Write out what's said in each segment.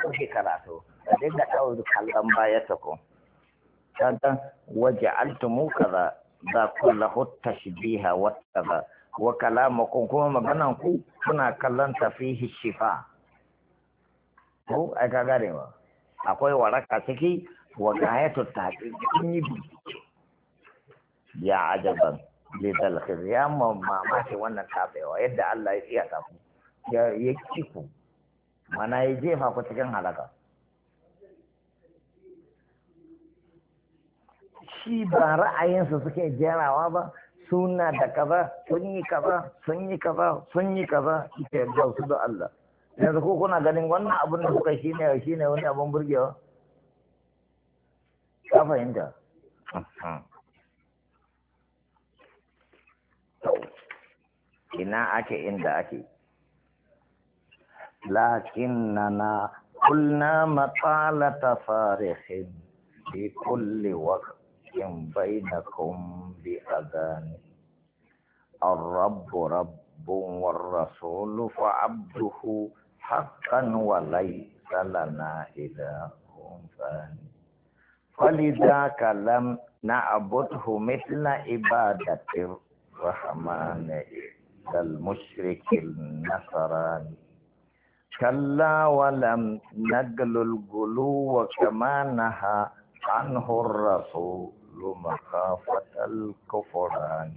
ɗauke karatu ka dinga ɗaure kallon baya ta ko kaga waje altumu kaza za kullahu tashbiha wa kaza wa kalamukum kuma maganan ku kuna kallon tafihi shifa ko ai ka gane ba akwai waraka ciki wa gayatu tahqiq kun yi bincike ya ajaban lidal khir mamaki wannan tabewa yadda Allah ya tsiya ta ku ya kiku mana ya jefa ku cikin halaka shi ba ra'ayinsu suke jerawa ba suna da kaza sun yi kaza sun yi kaza sun yi kaza ita ba su da Allah yanzu ko kuna ganin wannan abin da kuka shine wani abin burgewa ka fahimta ina ake inda ake lakinnana qulna maqalata farihin fi kulli waqtin bainakum bi adhan الرب رب والرسول فعبده حقا وليس لنا إله ثاني فلذاك لم نعبده مثل عبادة الرحمن كالمشرك النصراني كلا ولم نقل الغلو كما نهى عنه الرسول مخافة الكفران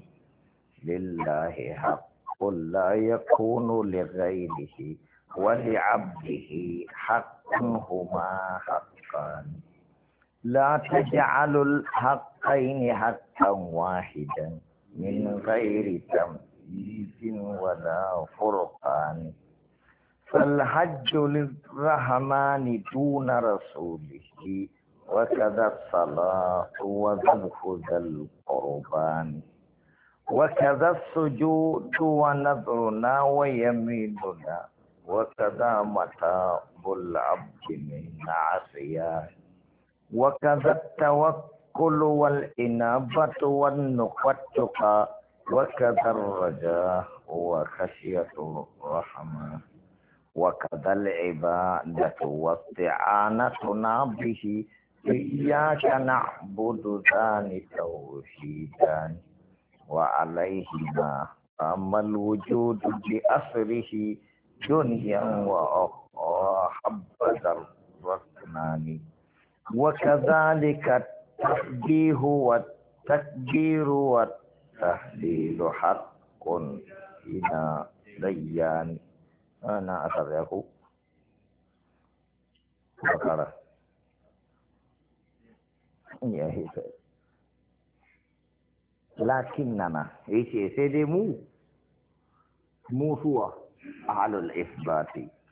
لله حق لا يكون لغيره ولعبده حق هما حقان لا تجعلوا الحقين حقا واحدا من غير تمييز ولا فرقان فالحج للرحمن دون رسوله وكذا الصلاة وذبح ذا القربان وكذا السجود ونذرنا ويميننا وكذا متاب العبد من عصيان وكذا التوكل والإنابة والنقطة وكذا الرجاء وخشية الرحمة وكذا العبادة واستعانتنا به إياك نعبد ذان توحيدان وعليهما أما الوجود بأسره دنيا وأخرى حبذا الركنان وكذلك التسبيح والتكبير والتهليل حق هنا ديان أنا أتبعه بقرة يا هي لكننا ايش سيدي مو هو أهل الإثبات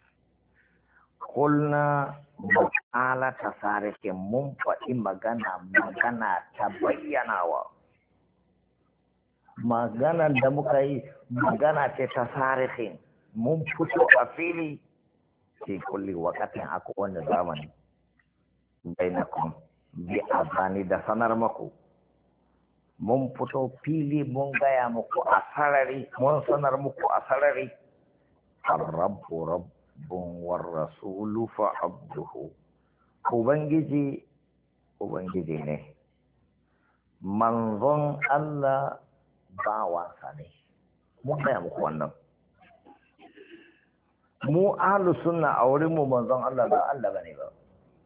قلنا على تصاريح منفع مغانا تبينا مغانا دمكاي مغانا تصاريح منفع أفيلي في كل وقت أكون زمن بينكم بأذان دسنر مكو mun fito fili mun gaya muku a sarari mun sanar muku a sarari ar-rabbu rabbun war rasulu fa abduhu ubangiji ne manzon Allah bawansa ne mun gaya muku wannan mu ahlus sunna a wurin mu manzon Allah ba Allah bane ba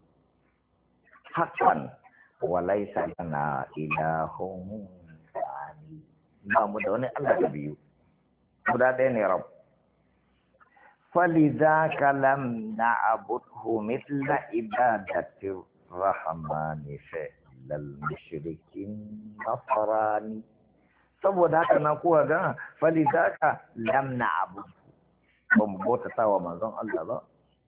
hakan walaisa lana ilahun sani ba mu da wani Allah da biyu guda ɗaya ne rab falidhaka lam na'budhu mithla ibadati rahmani lal mushrikin nasrani saboda haka na kuwa ga falidhaka lam na'budhu ba mu bauta wa manzon Allah ba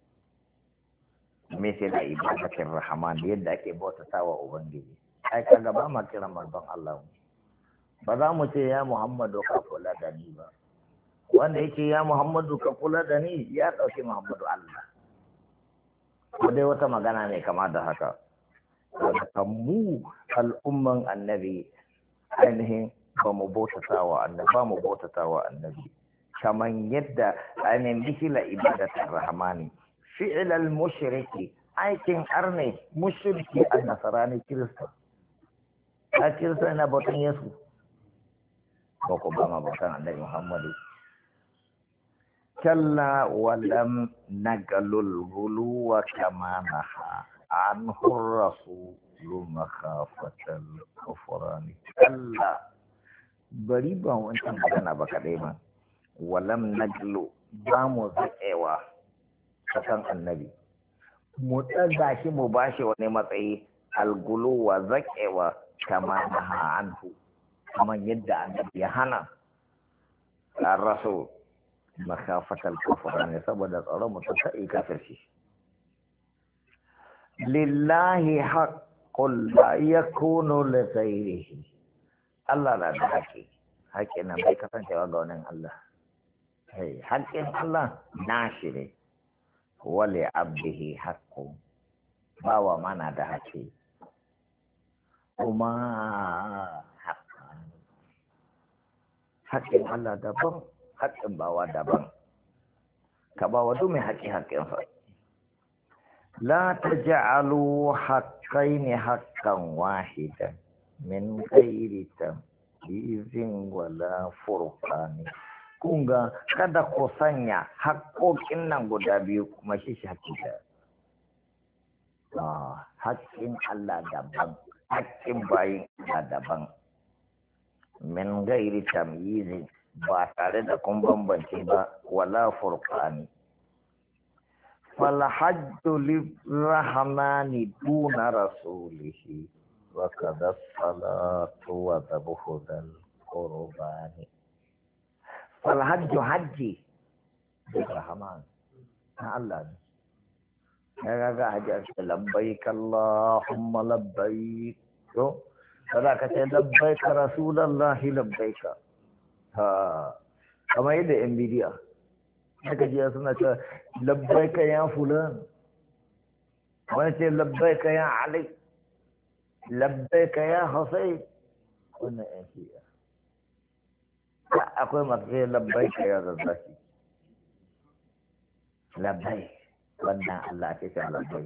misal ibadatin rahman yadda ake bautata wa ubangiji ai kaga ba ma kira manzon Allah ba za mu ce ya Muhammadu ka kula da ni ba wanda yake ya Muhammadu ka kula da ni ya dauki Muhammadu Allah ko dai wata magana ne kama da haka wanda mu al'umman annabi ainihin ba mu bautata wa annabi kaman yadda ainihin bishila ibadatin rahmani fi'l al-mushriki aikin arne mushriki an-nasrani kirista a kirista na bautan yesu ko ko ba ma bautan annabi muhammadu kalla walam nagalul guluwa kama naha anhu rasulu makhafatal kufrani kalla bari ba wancan magana ba kadai ma walam naglu ba mu zaƙewa kasan annabi mu ɗaga shi mu bashi wani matsayi alguluwa zaƙewa kama naha anhu kamar yadda annabi ya hana ar-rasul makafatal kufrani saboda tsaron mutum sai kafirci lillahi haqqul la yakunu li ghayrihi Allah na da haƙƙi haƙƙin nan bai kasancewa ga wannan Allah haƙƙin Allah nashi ne wali abdihi haqqun bawa mana da haƙƙi kuma haƙƙin Allah daban haƙƙin bawa daban ka bawa duk mai haƙƙinsa la taj'alu haqqaini haqqan wahidan min ghairi tamyizin wala furqani kunga kada ku sanya haƙƙoƙin nan guda biyu kuma shi haƙƙi da haƙƙin Allah daban haƙƙin bayin Allah daban min ghairi tamyizin ba tare da kun bambance ba wala furqani fal hajju lirrahmani duna rasulihi wa kadha salatu wa dhabhu dal qurbani fal hajju hajji lirrahman na Allah ne ya ga hajji labbaik allahumma labbaik to kada ka ce labbaik rasulullahi labbaik kamar yadda yan bidiya haka jiya suna cewa labbaika ya fulan wani ce labbaika ya ali labbaika ya hussein wannan yan shiya akwai masu ce labbaika ya zazzaki labbai wannan Allah ce ce labbai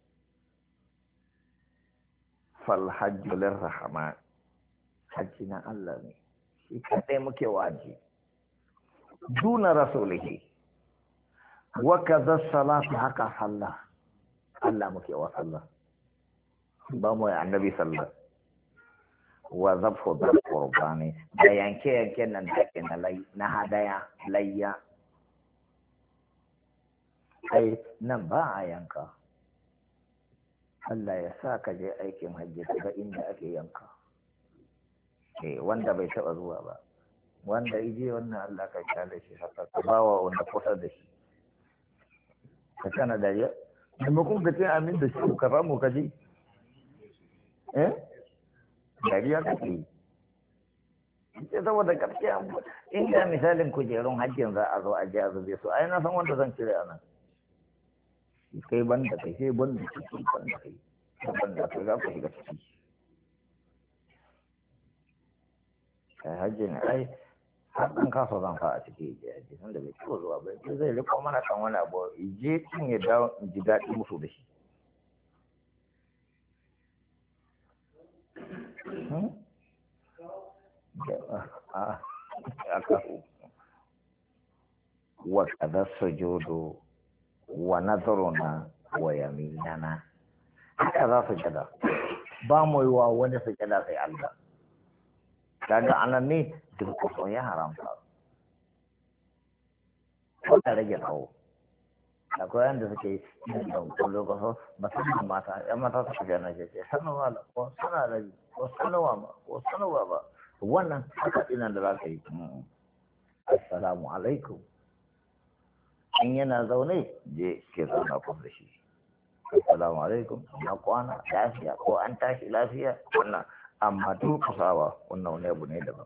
falhajju lirrahman hajji na Allah ne shi kaɗai muke waji duna rasulihi wa kaza salatu haka sallah Allah muke wa sallah ba mu ya annabi sallah wa zabhu bil qurbani da yanke nan da ke na hadaya layya ai nan ba a yanka Allah ya sa ka je aikin hajji daga inda ake yanka wanda bai taɓa zuwa ba wanda ije wannan Allah ka kyale shi haka ka bawa wanda kusa da shi ka kana da ya maimakon ka ce amin da shi ka samu ka ji dariya kake yi ita saboda gaskiya inda misalin kujerun hajjin za a zo a ji a zube su ai na san wanda zan cire a nan kai banda kai sai banda ciki banda kai banda kai za ku shiga ciki hajji ne ai har ɗan kasa zan fa a ciki ya ji tunda bai ciwo zuwa bai sai zai riko mana kan wani abu je cin ya dawo in ji daɗi musu da shi wa kada sujudu wa nazaruna wa yaminana haka za su jada ba mu yi wa wani su jada sai Allah kaga anan ne duk kuso ya haramta wanda rage tsawo akwai yanda suke yin ɗaukar lokacin musamman mata yan mata suka gana ce sanarwa la ko sana rage ko sanarwa ma ko sanarwa ba wannan haka dinan da za ka yi assalamu alaikum in yana zaune je ke zauna kun da shi assalamu alaikum na kwana lafiya ko an tashi lafiya wannan amma durkusawa wannan wani abu ne daban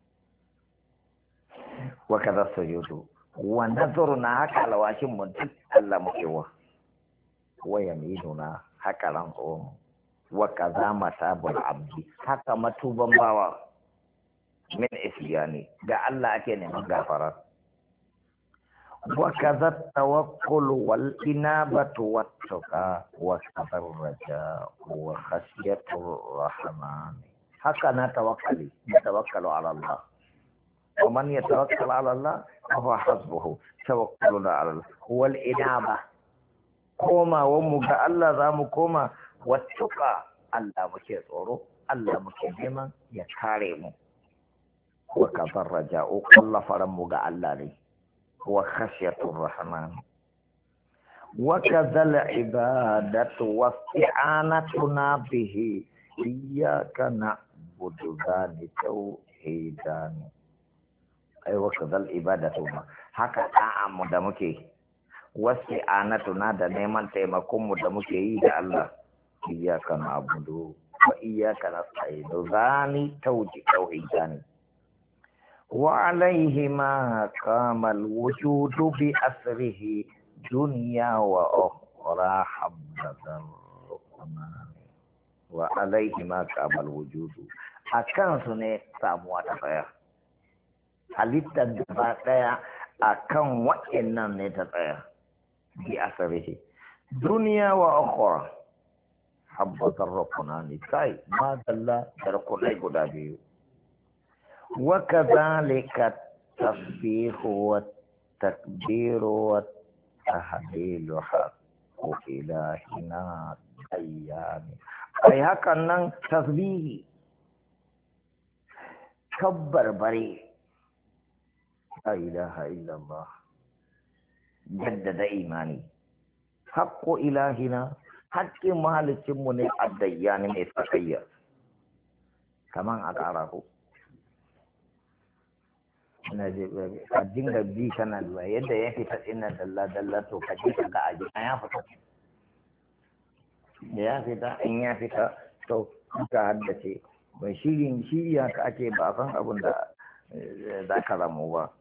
wa kaza sujudu wa nazaruna haka alwashin mu duk Allah muke wa yaminuna haka ran tsohon wa kaza matabul abdi haka matuban bawa min isyani da Allah ake neman gafara وكذا التوكل والإنابة والتقى وكذا الرجاء وخشية الرحمن. هكذا توكلي يتوكل على الله، ومن يتوكل على الله فهو حسبه. توكلنا على الله والإنابة كوما ومجا الله ذا كوما والتقى الله مكي صورو الله مكي نيما يكاريمو. وكذا الرجاء كل فرمجا الله لي وخشية الرحمن. وكذا العبادة واستعانتنا به إياك نعبد ذان توحيدان. أي وكذا العبادة ما هكذا تعامل دمكي واستعانتنا دا نيمان تيمكم دمكي إذا الله إياك نعبد وإياك نستعين ذان توحيدان. وعليهما قام الوجود بأثره دنيا وأخرى حبذا الرحمن. وعليهما قام الوجود أكان سنة ساموات فيا halittar gaba ɗaya a kan waɗannan ne ta tsaya bi asarihi duniya wa akhira habbatar rukuna ne kai ma dalla da rukunai guda biyu. Wa kadhalika tasbihu wa takbiru wa tahlilu haqqu ilahina ayyami. Ai hakan nan tasbihi kabbar bare la ilaha illallah jaddada imani haqqu ilahina haƙƙin mahalicinmu ne addayyani mai tsakayya kaman a ƙara ku ina je ka dinga bi kana zuwa yadda ya fita ina dalla to ka ji ka ga aji ya fita ya fita in ya fita to ka haddace bai shirya ka ake ba san abin da za ka ramu ba